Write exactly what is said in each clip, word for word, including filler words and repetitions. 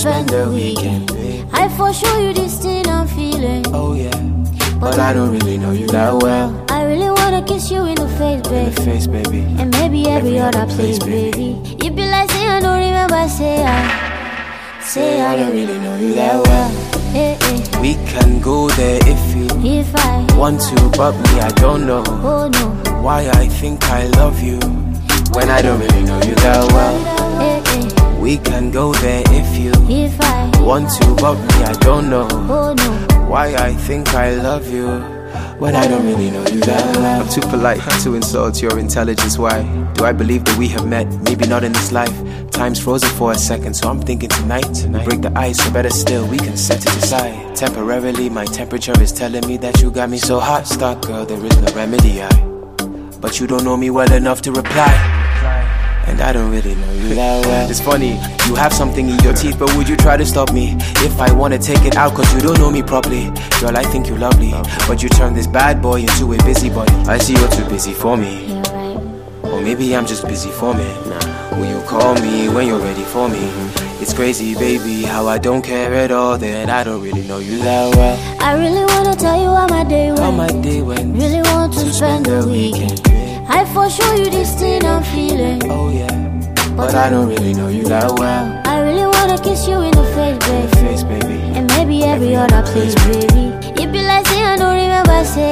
spend the weekend. I for sure you this thing I'm feeling. Oh yeah, but I don't really know you that well. I really wanna kiss you in the face, baby. In the face, baby. And maybe every, every other place, baby. You be like, say I don't remember, say I, say I don't really know you that well. Hey, hey. We can go there if you if I want to, but me I don't know. Oh no, why I think I love you when I don't really know you that well. Hey, hey. We can go there if you if I want to, but me I don't know. Oh no, why I think I love you when I don't really know you that well. I'm too polite to insult your intelligence. Why do I believe that we have met? Maybe not in this life. Time's frozen for a second, so I'm thinking tonight, tonight. We break the ice, or better still, we can set it aside. Temporarily, my temperature is telling me that you got me so hot. Stop, girl, there is no remedy. I, but you don't know me well enough to reply. And I don't really know you that well. It's funny, you have something in your teeth, but would you try to stop me if I wanna take it out? Cause you don't know me properly. Girl, I think you're lovely, but you turn this bad boy into a busybody. I see you're too busy for me. You're right. Or maybe I'm just busy for me. Will you call me when you're ready for me? It's crazy, baby, how I don't care at all, that I don't really know you that well. I really wanna tell you how my day went. How my day went. Really want to, to spend, spend the weekend. weekend. I for sure you this thing I'm feeling. Oh yeah, but, but I don't really know you that well. I really wanna kiss you in the face, baby. In the face, baby. And maybe every, every other place, baby. You be like, say I don't remember, say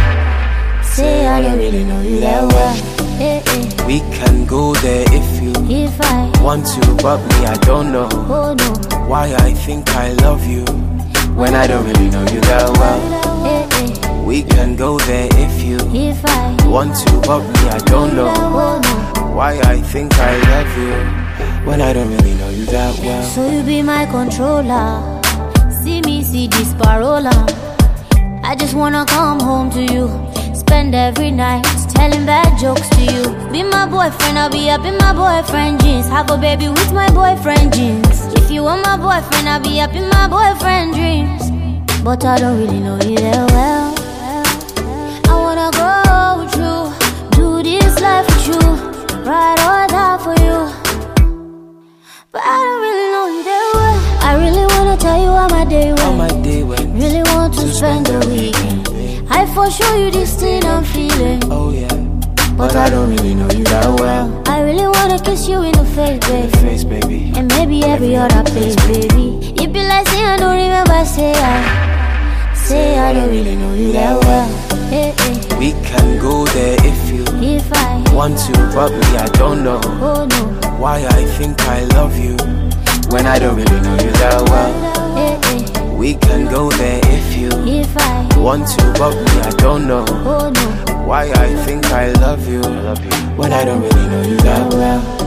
I, say I don't really know you that well. Hey, hey. We can go there if you if I want to, but me I don't know. Oh no, why I think I love you when I don't really know you that well. Hey, hey. We can go there if you if I want to, but me I don't know. Oh no, why I think I love you when I don't really know you that well. So you be my controller. See me see this parola. I just wanna come home to you. Spend every night telling bad jokes to you. Be my boyfriend, I'll be up in my boyfriend jeans. Have a baby with my boyfriend jeans. If you want my boyfriend, I'll be up in my boyfriend dreams. But I don't really know you that well. I wanna go with you, do this life with you, ride or die for you. But I don't really know you that well. I really wanna tell you how my day went. How my day went. Really want to, to spend, spend the weekend. I for sure you this thing I'm feeling. Oh yeah, but, but I don't really know you that well. I really wanna kiss you in the face, baby. In the face, baby. And maybe every, every other place, baby. You be like, say I don't remember, say I, say I don't really know you that well. Hey, hey. We can go there if you if I want to, but me I don't know. Oh no, why I think I love you when I don't really know you that well. Hey, hey. We can go there if you if I want to, but me I don't know. Oh no, why I think I love you, I love you when I don't really know you that well.